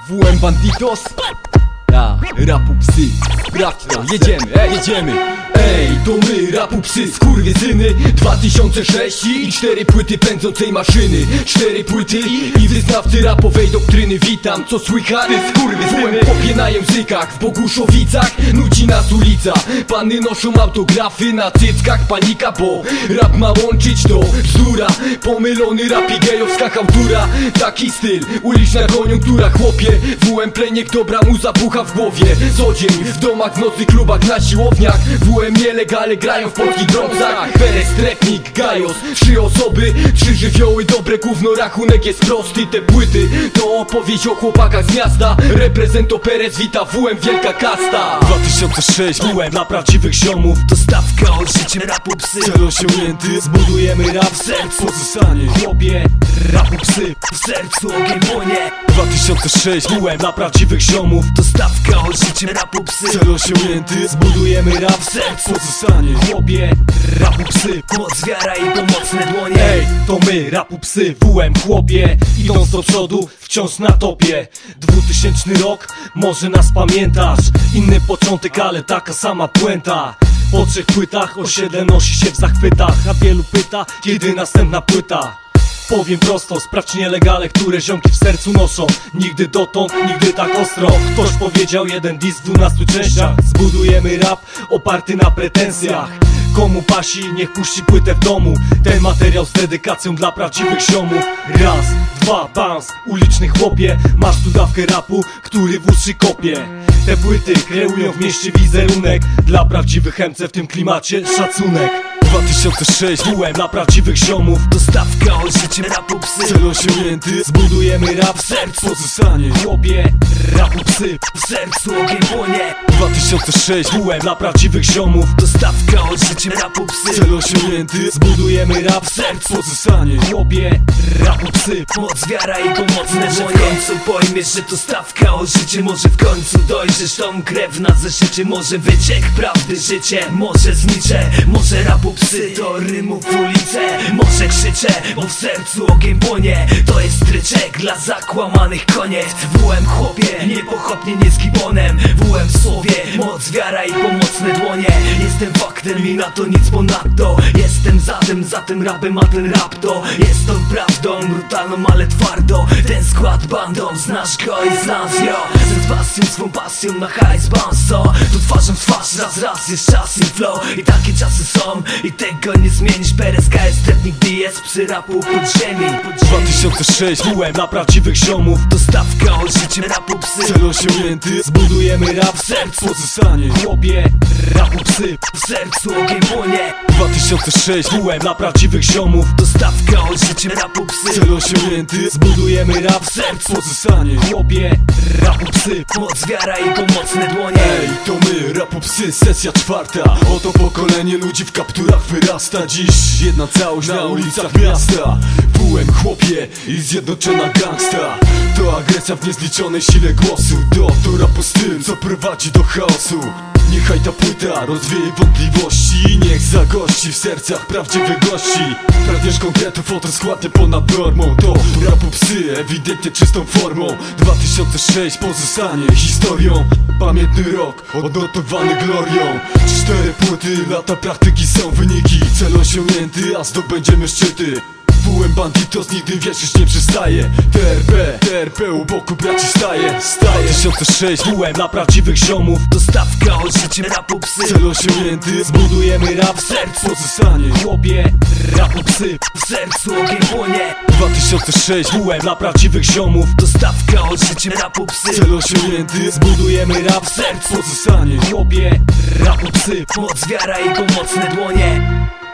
WM Banditos. Ja, rapu psy. Sprawdź to, jedziemy, jedziemy. Ej, to my, rapu psy, skurwysyny. 2006 i 4 płyty pędzącej maszyny. 4 płyty i wyznawcy rapowej doktryny. Witam, co słychać? Ty skurwysyny. Popie na językach, w Boguszowicach nuci nas ulica. Panny noszą autografy na cyckach, panika, bo rap ma łączyć to bzdura. Pomylony rap i gejowska chałtura. Taki styl, uliczna koniunktura, chłopie. WM pleniek, dobra mu zapucha w głowie. Co dzień w domach, w nocnych klubach, na siłowniach. WM nielegale grają w polskich drągzach. Perez, Trepnik, Gajos, 3 osoby, 3 żywioły, dobre gówno, rachunek jest prosty. Te płyty to opowieść o chłopakach z miasta. Reprezento Perez, wita WM, wielka kasta. 2006, WM dla prawdziwych ziomów. To stawka o życiem rapu psy. Cel osiągnięty, zbudujemy rap w sercu. Pozostanie chłopie, rapu psy. W sercu ogień płonie. 2006, WM dla prawdziwych ziomów. To stawka o życiem rapu psy. Cel osiągnięty, zbudujemy rap w sercu. Pozostanie chłopie, rapu psy. Moc, wiara i pomocne dłonie. Ej, to my, rapu psy, WM chłopie. Idąc do przodu, wciąż na topie. 2000 rok, może nas pamiętasz. Inny początek, ale taka sama puenta. Po 3 płytach osiedle nosi się w zachwytach. A wielu pyta, kiedy następna płyta. Powiem prosto, sprawdź nielegale, które ziomki w sercu noszą. Nigdy dotąd, nigdy tak ostro. Ktoś powiedział jeden diss w 12 częściach. Zbudujemy rap oparty na pretensjach. Komu pasi, niech puści płytę w domu. Ten materiał z dedykacją dla prawdziwych ziomów. Raz, dwa, bounce, uliczny chłopie. Masz tu dawkę rapu, który w uszy kopie. Te płyty kreują w mieście wizerunek. Dla prawdziwych MC w tym klimacie szacunek. 2006, WM dla prawdziwych ziomów. To stawka o życiem rapu psy. Cel osiągnięty, zbudujemy rap w sercu. Pozostanie chłopie, rapu psy. W sercu ogień płonie. 2006, WM dla prawdziwych ziomów. To stawka o życiem rapu psy. Cel osiągnięty, zbudujemy rap w sercu. Pozostanie chłopie, rapu psy. Moc, wiara i pomocne dłonie. W końcu pojmiesz, że to stawka o życie. Może w końcu dojrzysz, tą krew na zeszycie. Może wyciek prawdy życie, może znicze. Może rapu psy to rymów w ulicę. Może krzyczę, bo w sercu ogień płonie. To jest stryczek dla zakłamanych koniec. WM chłopie, niepochopnie nie z gibonem. WM w słowie, moc, wiara i pomocne dłonie. Jestem faktem i na to nic ponadto. Jestem za tym rapem, a ten rap to jest tą prawdą, brutalną, ale twardo. Ten skład bandą, znasz go i znasz ją. Z pasją, swą pasją na hajs bounce. Tu twarzą w twarz, raz jest czas i flow. I takie czasy są i tego nie zmienisz. Perez, KS, Trepnik, DS, psy rapu podziemi. 2006, WM dla prawdziwych ziomów. To stawka o życiem rapu psy. Cel osiągnięty, zbudujemy rap w sercu. Pozostanie chłopie, rapu psy. W sercu ogień płonie. 2006, WM dla prawdziwych ziomów. To stawka o życiem rapu psy. Cel osiągnięty, zbudujemy rap w sercu. Pozostanie chłopie, rapu psy. Moc, wiara i pomocne dłonie. Ej, to my, rapu psy, sesja 4. Oto pokolenie ludzi w kapturach wyrasta. Dziś jedna całość na ulicach miasta. WM chłopie i zjednoczona gangsta. To agresja w niezliczonej sile głosu. To rapu styl, co prowadzi do chaosu. Niechaj ta płyta rozwieje wątpliwości. Niech zagości w sercach prawdziwych gości. Pragniesz konkretów, oto składę ponad normą. To rapu psy, ewidentnie czystą formą. 2006 pozostanie historią. Pamiętny rok, odnotowany glorią. 4 płyty, lata praktyki są wyniki. Cel osiągnięty, a zdobędziemy szczyty. WM Banditos nigdy wierzyć nie przestaje. TRP u boku braci staje. 2006, WM dla prawdziwych ziomów. To stawka o życiem rapu psy. Cel osiągnięty, zbudujemy rap w sercu. Pozostanie chłopie, rapu psy. W sercu ogień płonie. 2006, WM dla prawdziwych ziomów. To stawka o życiem rapu psy. cel osiągnięty, zbudujemy rap w sercu. Pozostanie chłopie, rapu psy. Moc, wiara i pomocne dłonie.